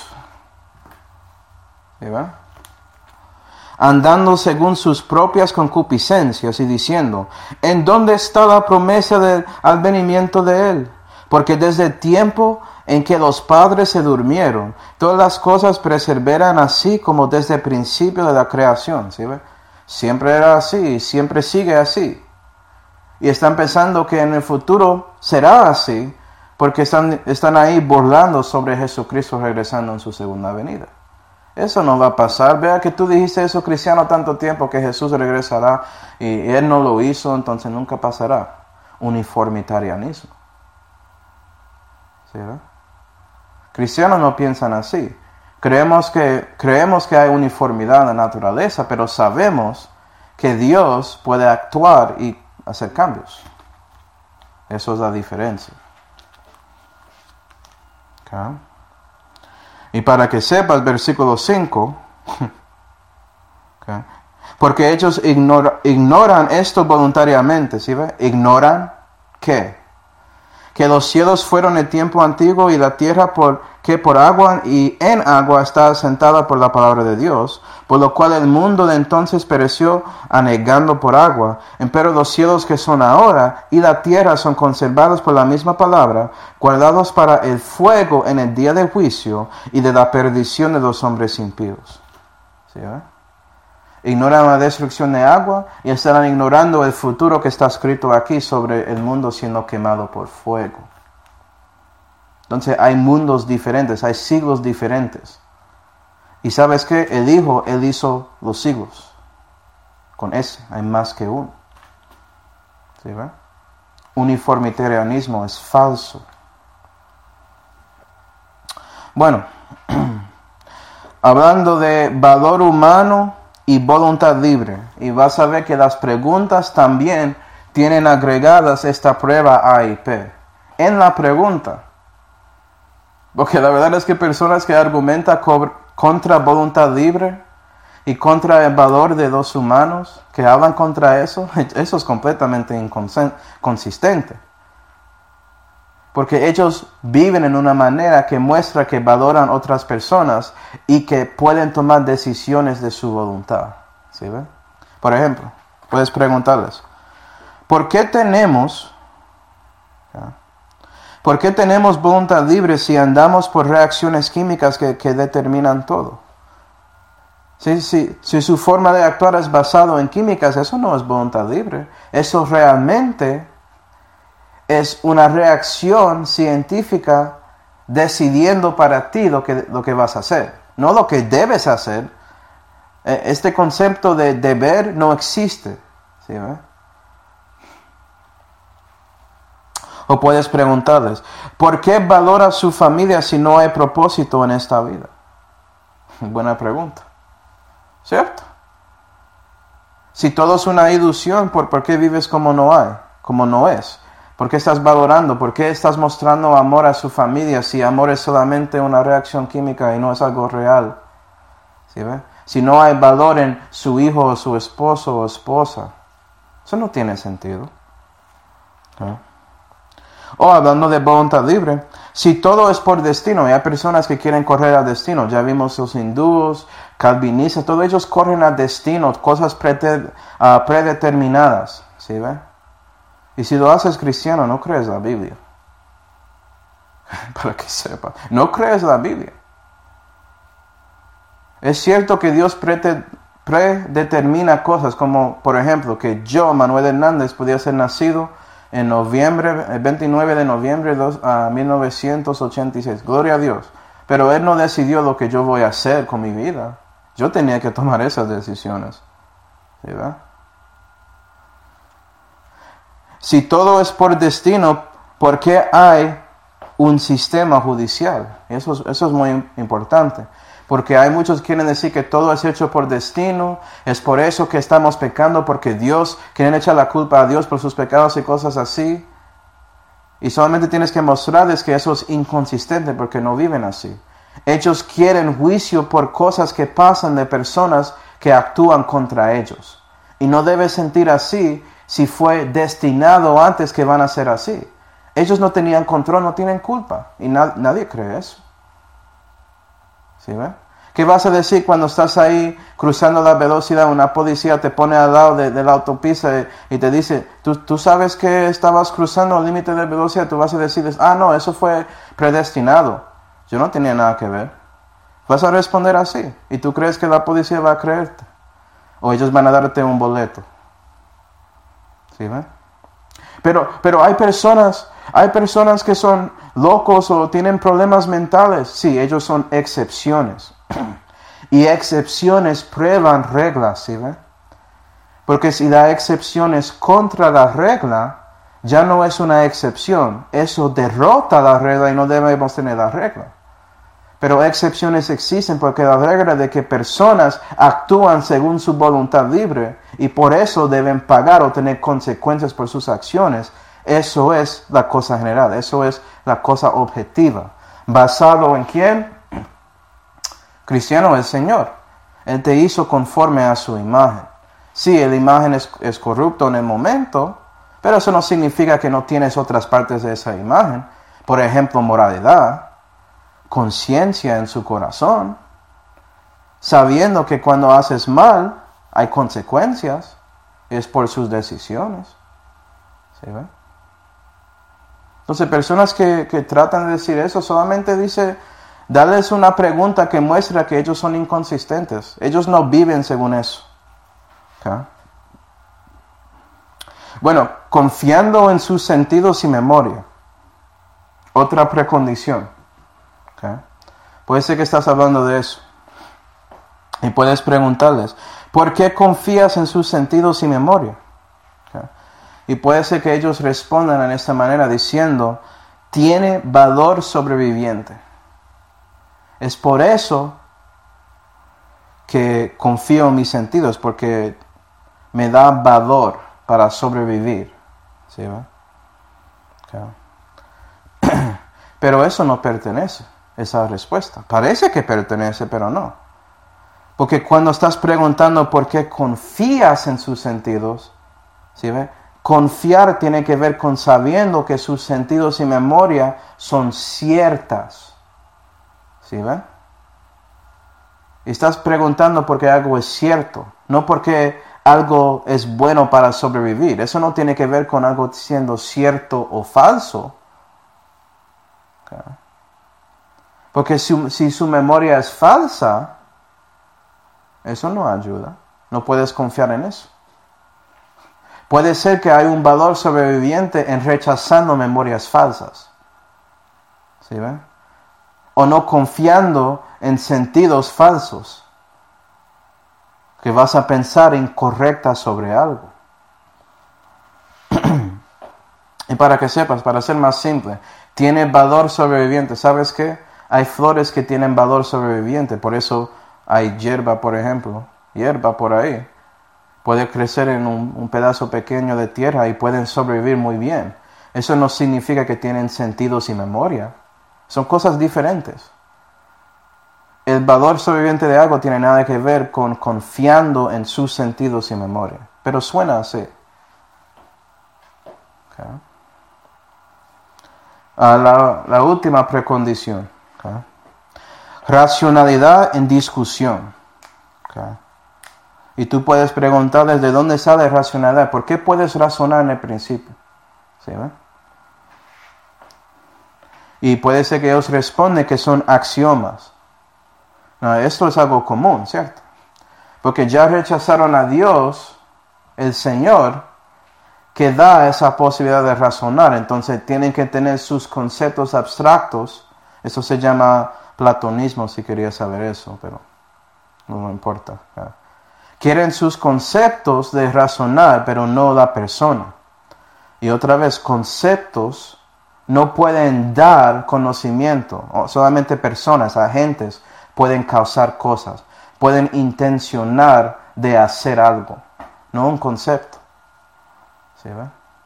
¿sí va? Andando según sus propias concupiscencias y diciendo: ¿en dónde está la promesa del advenimiento de él? Porque desde el tiempo en que los padres se durmieron, todas las cosas perseveran así como desde el principio de la creación. ¿Sí ve? Siempre era así, siempre sigue así. Y están pensando que en el futuro será así, porque están, están ahí burlando sobre Jesucristo regresando en su segunda venida. Eso no va a pasar. Vea que tú dijiste eso, cristiano, tanto tiempo que Jesús regresará y Él no lo hizo, entonces nunca pasará. Uniformitarianismo. ¿Sí, verdad? Cristianos no piensan así. Creemos que, creemos que hay uniformidad en la naturaleza, pero sabemos que Dios puede actuar y hacer cambios. Eso es la diferencia. Okay. Y para que sepas, versículo cinco. Okay. Porque ellos ignora, ignoran esto voluntariamente. ¿Sí ve? ¿Ignoran qué? Que los cielos fueron el tiempo antiguo y la tierra por, que por agua y en agua está asentada por la palabra de Dios, por lo cual el mundo de entonces pereció anegando por agua. Empero los cielos que son ahora y la tierra son conservados por la misma palabra, guardados para el fuego en el día del juicio y de la perdición de los hombres impíos. ¿Sí, eh? Ignoran la destrucción de agua y estarán ignorando el futuro que está escrito aquí sobre el mundo siendo quemado por fuego. Entonces hay mundos diferentes, hay siglos diferentes. Y ¿sabes qué? El Hijo, Él hizo los siglos. Con ese, hay más que uno. ¿Sí, ve? Uniformitarianismo es falso. Bueno, hablando de valor humano y voluntad libre. Y vas a ver que las preguntas también tienen agregadas esta prueba A y P. En la pregunta. Porque la verdad es que personas que argumentan contra voluntad libre y contra el valor de los humanos, que hablan contra eso, eso es completamente inconsistente. Porque ellos viven en una manera que muestra que valoran otras personas y que pueden tomar decisiones de su voluntad. ¿Sí ven? Por ejemplo, puedes preguntarles, ¿por qué tenemos, ¿ya? ¿por qué tenemos voluntad libre si andamos por reacciones químicas que, que determinan todo? Si, si, si su forma de actuar es basado en químicas, eso no es voluntad libre. Eso realmente es una reacción científica decidiendo para ti lo que, lo que vas a hacer, no lo que debes hacer. Este concepto de deber no existe. ¿Sí, ¿eh? O puedes preguntarles, ¿por qué valora su familia si no hay propósito en esta vida? Buena pregunta. ¿Cierto? Si todo es una ilusión, ¿por, ¿por qué vives como no hay? Como no es. ¿Por qué estás valorando? ¿Por qué estás mostrando amor a su familia si amor es solamente una reacción química y no es algo real? ¿Sí ve? Si no hay valor en su hijo o su esposo o esposa, eso no tiene sentido. ¿Sí? O hablando de voluntad libre, si todo es por destino, y hay personas que quieren correr al destino, ya vimos los hindúes, calvinistas, todos ellos corren al destino, cosas prete, uh, predeterminadas, ¿sí ve? Y si lo haces cristiano, no crees la Biblia. Para que sepa, no crees la Biblia. Es cierto que Dios prete, predetermina cosas, como por ejemplo que yo, Manuel Hernández, podía ser nacido en noviembre, el veintinueve de noviembre de mil novecientos ochenta y seis. Gloria a Dios. Pero Él no decidió lo que yo voy a hacer con mi vida. Yo tenía que tomar esas decisiones. ¿Verdad? Si todo es por destino, ¿por qué hay un sistema judicial? Eso es, eso es muy importante. Porque hay muchos que quieren decir que todo es hecho por destino, es por eso que estamos pecando, porque Dios, quieren echar la culpa a Dios por sus pecados y cosas así. Y solamente tienes que mostrarles que eso es inconsistente porque no viven así. Ellos quieren juicio por cosas que pasan de personas que actúan contra ellos. Y no debes sentir así si fue destinado antes que van a ser así. Ellos no tenían control, no tienen culpa. Y na- nadie cree eso. ¿Sí ve? ¿Qué vas a decir cuando estás ahí cruzando la velocidad? Una policía te pone al lado de, de la autopista y, y te dice, ¿tú, tú sabes que estabas cruzando el límite de velocidad? Tú vas a decir, ah, no, eso fue predestinado. Yo no tenía nada que ver. Vas a responder así. ¿Y tú crees que la policía va a creerte? O ellos van a darte un boleto. ¿Sí ve? Pero, pero hay personas... Hay personas que son locos o tienen problemas mentales. Sí, ellos son excepciones. Y excepciones prueban reglas, ¿sí ve? Porque si la excepción es contra la regla, ya no es una excepción. Eso derrota la regla y no debemos tener la regla. Pero excepciones existen porque la regla de que personas actúan según su voluntad libre y por eso deben pagar o tener consecuencias por sus acciones. Eso es la cosa general, eso es la cosa objetiva. ¿Basado en quién? Cristiano, el Señor. Él te hizo conforme a su imagen. Sí, la imagen es, es corrupta en el momento, pero eso no significa que no tienes otras partes de esa imagen. Por ejemplo, moralidad, conciencia en su corazón, sabiendo que cuando haces mal hay consecuencias, es por sus decisiones. ¿Sí ve? Entonces, personas que, que tratan de decir eso, solamente dice, darles una pregunta que muestra que ellos son inconsistentes. Ellos no viven según eso. ¿Okay? Bueno, confiando en sus sentidos y memoria. Otra precondición. ¿Okay? Puede ser que estás hablando de eso. Y puedes preguntarles, ¿por qué confías en sus sentidos y memoria? ¿Okay? Y puede ser que ellos respondan en esta manera diciendo, tiene valor sobreviviente. Es por eso que confío en mis sentidos, porque me da valor para sobrevivir. ¿Sí, va? Okay. Pero eso no pertenece, esa respuesta. Parece que pertenece, pero no. Porque cuando estás preguntando por qué confías en sus sentidos, ¿sí ve? Confiar tiene que ver con sabiendo que sus sentidos y memoria son ciertas. ¿Sí ve? Y estás preguntando por qué algo es cierto, no porque algo es bueno para sobrevivir. Eso no tiene que ver con algo siendo cierto o falso. Okay. Porque si, si su memoria es falsa, Eso no ayuda. No puedes confiar en eso. Puede ser que hay un valor sobreviviente en rechazando memorias falsas. ¿Sí ven? O no confiando en sentidos falsos. Que vas a pensar incorrecta sobre algo. Y para que sepas, para ser más simple, tiene valor sobreviviente. ¿Sabes qué? Hay flores que tienen valor sobreviviente. Por eso hay hierba, por ejemplo. Hierba por ahí. Puede crecer en un, un pedazo pequeño de tierra y pueden sobrevivir muy bien. Eso no significa que tienen sentidos y memoria. Son cosas diferentes. El valor sobreviviente de algo tiene nada que ver con confiando en sus sentidos y memoria. Pero suena así. Okay. Uh, la, la última precondición. Okay. Racionalidad en discusión. Okay. Y tú puedes preguntarles de dónde sale racionalidad. ¿Por qué puedes razonar en el principio? ¿Sí, ¿ve? Y puede ser que ellos responden que son axiomas. No, esto es algo común, ¿cierto? Porque ya rechazaron a Dios, el Señor, que da esa posibilidad de razonar. Entonces tienen que tener sus conceptos abstractos. Eso se llama platonismo, si quería saber eso, pero no me importa. ¿Verdad? Quieren sus conceptos de razonar, pero no la persona. Y otra vez, conceptos no pueden dar conocimiento. Solamente personas, agentes, pueden causar cosas. Pueden intencionar de hacer algo. No un concepto. ¿Sí ve?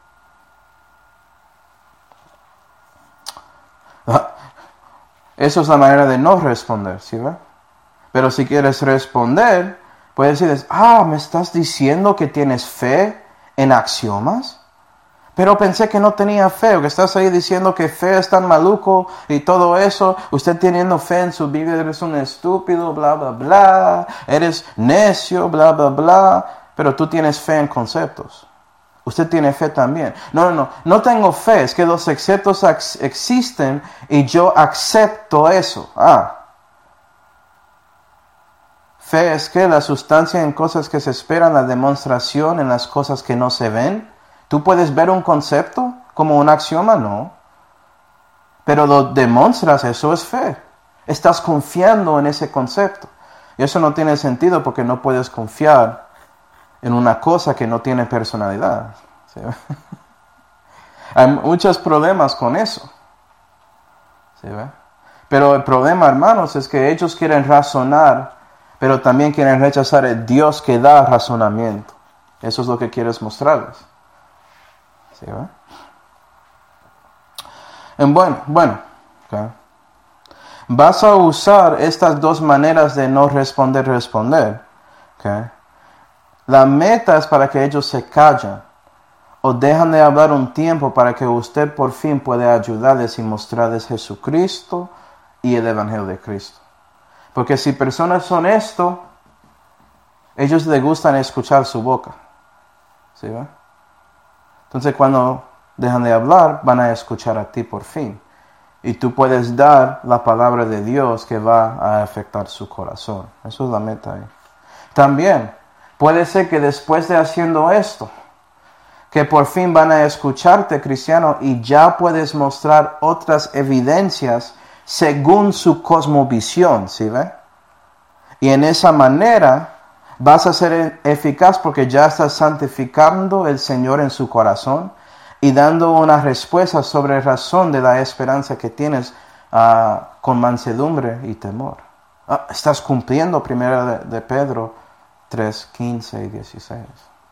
Eso es la manera de no responder, ¿sí ve? Pero si quieres responder, puedes decir, ah, ¿me estás diciendo que tienes fe en axiomas? Pero pensé que no tenía fe, o que estás ahí diciendo que fe es tan maluco y todo eso. Usted teniendo fe en su Biblia, eres un estúpido, bla, bla, bla. Eres necio, bla, bla, bla. Pero tú tienes fe en conceptos. Usted tiene fe también. No, no, no. No tengo fe. Es que los conceptos ex- existen y yo acepto eso. Ah. Fe es que la sustancia en cosas que se esperan, la demostración en las cosas que no se ven. ¿Tú puedes ver un concepto como un axioma? No. Pero lo demuestras, eso es fe. Estás confiando en ese concepto. Y eso no tiene sentido porque no puedes confiar en una cosa que no tiene personalidad. ¿Sí? Hay muchos problemas con eso. ¿Sí? Pero el problema, hermanos, es que ellos quieren razonar, pero también quieren rechazar el Dios que da razonamiento. Eso es lo que quieres mostrarles. ¿Sí, ¿verdad? Bueno, bueno, okay. Vas a usar estas dos maneras de no responder, responder. Okay. La meta es para que ellos se callen o dejan de hablar un tiempo para que usted por fin pueda ayudarles y mostrarles Jesucristo y el Evangelio de Cristo. Porque si personas son esto, ellos les gustan escuchar su boca. ¿Sí, ¿verdad? Entonces cuando dejan de hablar, van a escuchar a ti por fin. Y tú puedes dar la palabra de Dios que va a afectar su corazón. Eso es la meta ahí. También puede ser que después de haciendo esto, que por fin van a escucharte, cristiano, y ya puedes mostrar otras evidencias según su cosmovisión, ¿sí ve? Y en esa manera vas a ser eficaz porque ya estás santificando el Señor en su corazón y dando una respuesta sobre razón de la esperanza que tienes uh, con mansedumbre y temor. Uh, estás cumpliendo primera de, de Pedro tres, quince y dieciséis.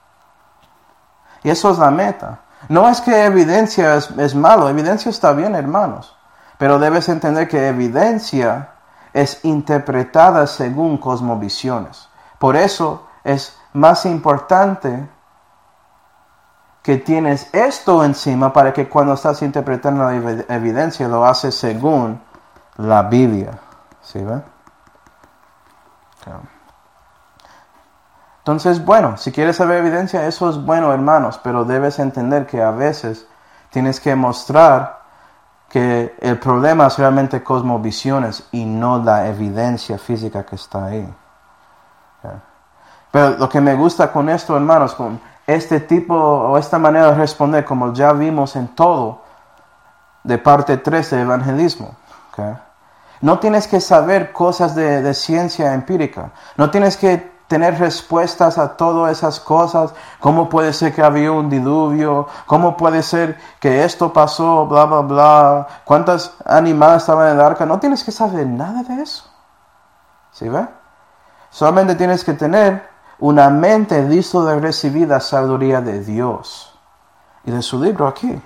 Y eso es la meta. No es que evidencia es, es malo, evidencia está bien, hermanos, pero debes entender que evidencia es interpretada según cosmovisiones. Por eso es más importante que tienes esto encima para que cuando estás interpretando la evidencia lo haces según la Biblia. ¿Sí ve? Okay. Entonces, bueno, si quieres saber evidencia, eso es bueno, hermanos, pero debes entender que a veces tienes que mostrar que el problema es realmente cosmovisiones y no la evidencia física que está ahí. Okay. Pero lo que me gusta con esto, hermanos, con este tipo o esta manera de responder, como ya vimos en todo, de parte tres de evangelismo. Okay. No tienes que saber cosas de, de ciencia empírica. No tienes que tener respuestas a todas esas cosas. ¿Cómo puede ser que había un diluvio? ¿Cómo puede ser que esto pasó? Bla, bla, bla. ¿Cuántas animales estaban en el arca? No tienes que saber nada de eso. ¿Sí ve? Solamente tienes que tener una mente lista de recibir la sabiduría de Dios y de su libro aquí.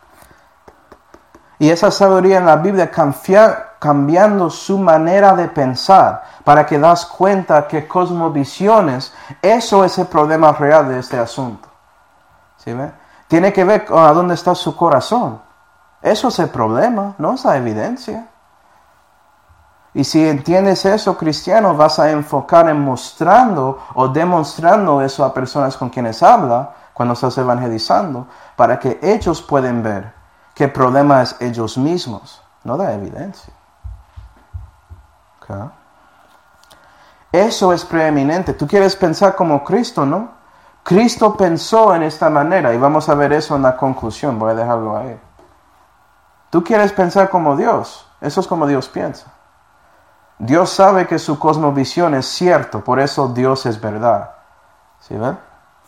Y esa sabiduría en la Biblia cambia, cambiando su manera de pensar para que das cuenta que cosmovisiones, eso es el problema real de este asunto. ¿Sí ve? Tiene que ver con a dónde está su corazón. Eso es el problema, no es la evidencia. Y si entiendes eso, cristiano, vas a enfocar en mostrando o demostrando eso a personas con quienes habla cuando estás evangelizando, para que ellos puedan ver que el problema es ellos mismos, no la evidencia. Okay. Eso es preeminente. Tú quieres pensar como Cristo, ¿no? Cristo pensó en esta manera, y vamos a ver eso en la conclusión, voy a dejarlo ahí. Tú quieres pensar como Dios, eso es como Dios piensa. Dios sabe que su cosmovisión es cierto, por eso Dios es verdad. ¿Sí ven?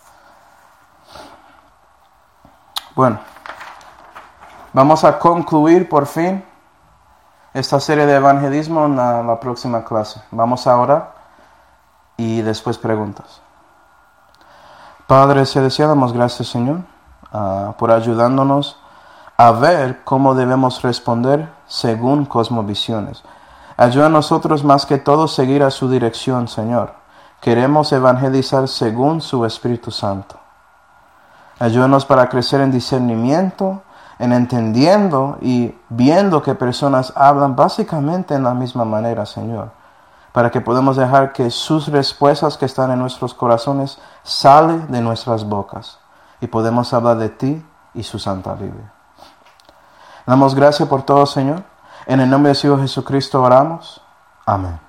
Bueno, vamos a concluir por fin esta serie de evangelismo en la, la próxima clase. Vamos a orar y después preguntas. Padre celestial, damos gracias, Señor, uh, por ayudándonos a ver cómo debemos responder según cosmovisiones. Ayuda a nosotros más que todo seguir a su dirección, Señor. Queremos evangelizar según su Espíritu Santo. Ayúdanos para crecer en discernimiento, en entendiendo y viendo que personas hablan básicamente en la misma manera, Señor. Para que podamos dejar que sus respuestas que están en nuestros corazones salen de nuestras bocas. Y podemos hablar de ti y su Santa Biblia. Damos gracias por todo, Señor. En el nombre de Dios Jesucristo oramos. Amén.